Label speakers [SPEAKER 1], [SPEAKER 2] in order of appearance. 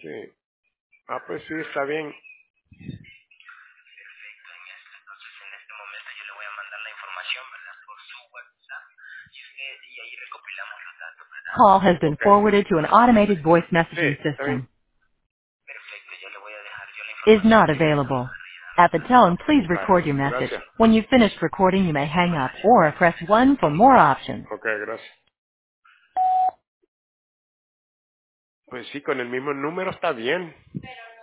[SPEAKER 1] Sí. Ah, pues sí, está bien.
[SPEAKER 2] Perfecto, entonces en este momento yo le voy a mandar la información, ¿verdad? Por su WhatsApp. Y ahí recopilamos los datos, ¿verdad?
[SPEAKER 3] Call has been
[SPEAKER 1] Ok.
[SPEAKER 3] forwarded to an automated voice
[SPEAKER 1] Sí,
[SPEAKER 3] messaging
[SPEAKER 1] está bien.
[SPEAKER 3] system.
[SPEAKER 2] Perfecto, ya le voy a dejar yo la
[SPEAKER 3] Is
[SPEAKER 2] información
[SPEAKER 3] not
[SPEAKER 2] aquí en esta
[SPEAKER 3] available.
[SPEAKER 2] hoja rellenando
[SPEAKER 3] At
[SPEAKER 2] los
[SPEAKER 3] the
[SPEAKER 2] datos.
[SPEAKER 3] tone, please
[SPEAKER 1] Vale.
[SPEAKER 3] record your message.
[SPEAKER 1] Gracias.
[SPEAKER 3] When you've finished recording, you may hang up or press 1 for more options.
[SPEAKER 1] Ok, gracias. Pues sí, con el mismo número está bien.